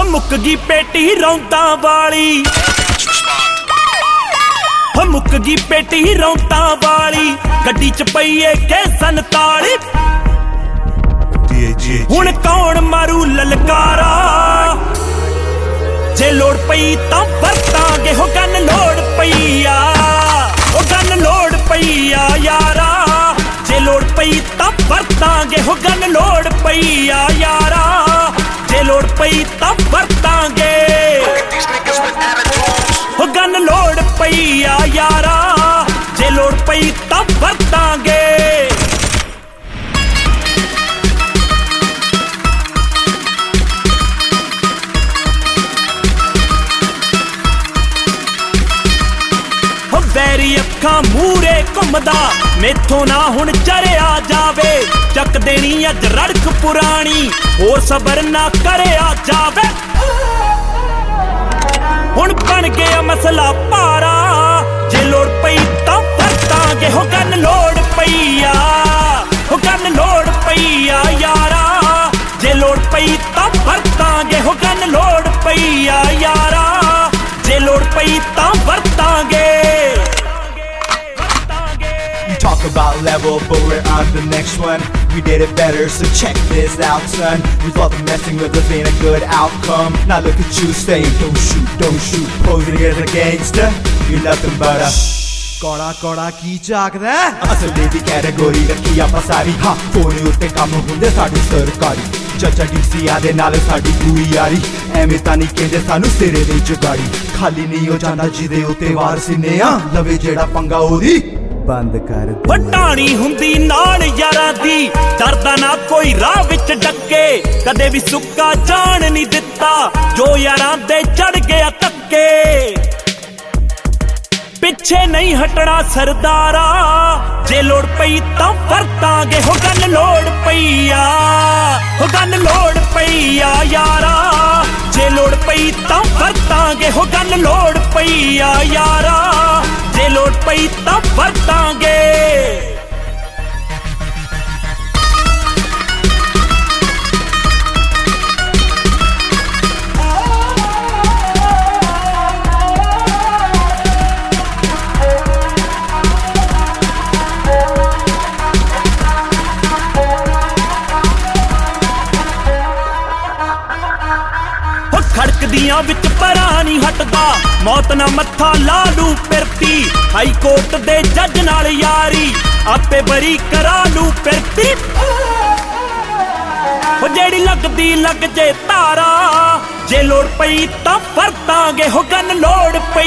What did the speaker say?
ਮੁੱਕ ਗਈ ਪੇਟੀ ਰੌਂਤਾਂ ਵਾਲੀ, ਮੁੱਕ ਗਈ ਪੇਟੀ ਰੌਂਤਾਂ ਵਾਲੀ, ਗੱਡੀ ਚ ਪਈਏ ਕੇ 47। ਹੁਣ ਕੌਣ ਮਾਰੂ ਲਲਕਾਰਾ, ਜੇ ਲੋੜ ਪਈ ਤਾਂ ਵਰਤਾਂਗੇ ਹੋ ਗਨ ਲੋੜ ਪਈ ਆ, ਉਹ ਗਨ ਲੋੜ ਪਈ ਆ ਯਾਰਾ, ਜੇ ਲੋੜ ਪਈ ਤਾਂ ਵਰਤਾਂਗੇ ਹੋ ਗਨ ਲੋੜ ਪਈ ਆ ਯਾਰਾ, ਜੇ ਲੋੜ ਪਈ ਤਾਂ ਵਰਤਾਂਗੇ ਹੋ ਗਨ ਲੋੜ ਪਈ ਆ ਯਾਰਾ, ਜੇ ਲੋੜ ਪਈ ਤਾਂ ਵਰਤਾਂਗੇ। ਵੈਰੀ ਅੱਖਾਂ ਮੂਰੇ ਘੁੰਮਦਾ, ਮੈਥੋਂ ਨਾ ਹੁਣ ਚਰਿਆ ਜਾਵੇ, ਚੱਕ ਦੇਣੀ ਅੱਜ ਰੜਕ ਪੁਰਾਣੀ, ਹੋਰ ਸਬਰ ਨਾ ਕਰਿਆ ਜਾਵੇ। ਹੁਣ ਬਣ ਗਿਆ ਮਸਲਾ ਭਾਰਾ, ਜੇ ਲੋੜ ਪਈ ਤਾਂ ਵਰਤਾਂਗੇ ਹੋ ਗਨ ਲੋੜ ਪਈ ਆ, ਹੋ ਗਨ ਲੋੜ ਪਈ ਆ ਯਾਰਾ, ਜੇ ਲੋੜ ਪਈ ਤਾਂ ਵਰਤਾਂਗੇ ਹੋ ਗਨ ਲੋੜ ਪਈ ਆ ਯਾਰਾ, ਜੇ ਲੋੜ ਪਈ ਤਾਂ ਵਰਤਾਂਗੇ। Talk about level, but we're on the next one. We did it better, so check this out, son. We thought that messing with us ain't a good outcome. Now look at you saying, don't shoot, posing as a gangster. You're nothing but a ਕੋੜਾ ਕੀ ਝਾਕਦਾ, ਅਸਲੇ ਦੀ category ਰੱਖੀ ਆਪਾਂ ਸਾਰੀ, ਹਾਂ phone ਉੱਤੇ ਕੰਮ ਹੁੰਦੇ ਸਾਡੀ ਸਰਕਾਰੀ, ਚਾਚਾ ਡੀਸੀਆਂ ਦੇ ਨਾਲ ਸਾਡੀ ਪੂਰੀ ਯਾਰੀ, ਐਵੇਂ ਤਾਂ ਨਹੀਂ ਕਹਿੰਦੇ ਸਾਨੂੰ ਸਿਰੇ ਦੀ ਜਗਾੜੀ, ਖਾਲੀ ਨਹੀਂ ਹੋ ਜਾਂਦਾ ਜਿਹਦੇ ਉੱਤੇ ਵਾਰ ਸੀਨੇ ਆ, ਲਵੇ ਜਿਹੜਾ ਪੰਗਾ ਉਹਦੀ ਬੰਦ ਕਰ। ਵਟਾਣੀ ਹੁੰਦੀ ਨਾਲ ਯਾਰਾਂ ਦੀ, ਡਰਦਾ ਨਾ ਕੋਈ ਰਾਹ ਵਿੱਚ ਡੱਕੇ, ਕਦੇ ਵੀ ਸੁੱਕਾ ਜਾਣ ਨਹੀਂ ਦਿੱਤਾ, ਜੋ ਯਾਰਾਂ ਦੇ ਚੜ ਗਿਆ ਧੱਕੇ, ਪਿੱਛੇ ਨਹੀਂ ਹਟਣਾ ਸਰਦਾਰਾ, ਜੇ ਲੋੜ ਪਈ ਤਾਂ ਵਰਤਾਂਗੇ ਹੋ ਗਨ ਲੋੜ ਪਈ ਆ, ਹੋ ਗਨ ਲੋੜ ਪਈ ਆ ਯਾਰਾ, ਜੇ ਲੋੜ ਪਈ ਤਾਂ ਵਰਤਾਂਗੇ ਹੋ ਗਨ ਲੋੜ ਪਈ ਆ ਯਾਰਾ, ਜੇ ਲੋੜ ਪਈ ਤਾਂ ਵਰਤਾਂਗੇ। ਖੜਕਦੀਆਂ ਵਿੱਚ ਪਰਾਂ ਨਹੀਂ ਹਟਦਾ, ਮੌਤ ਨਾ ਮੱਥਾ ਲਾ ਲੂ ਫਿਰਤੀ, ਹਾਈ ਕੋਰਟ ਦੇ ਜੱਜ ਨਾਲ ਯਾਰੀ, ਆਪੇ ਬਰੀ ਕਰਾ ਲੂ ਫਿਰਤੀ, ਉਹ ਜਿਹੜੀ ਲੱਗਦੀ ਲੱਗ ਜੇ ਧਾਰਾ, ਜੇ ਲੋੜ ਪਈ ਤਾਂ ਵਰਤਾਂਗੇ ਹੋ ਗਨ ਲੋੜ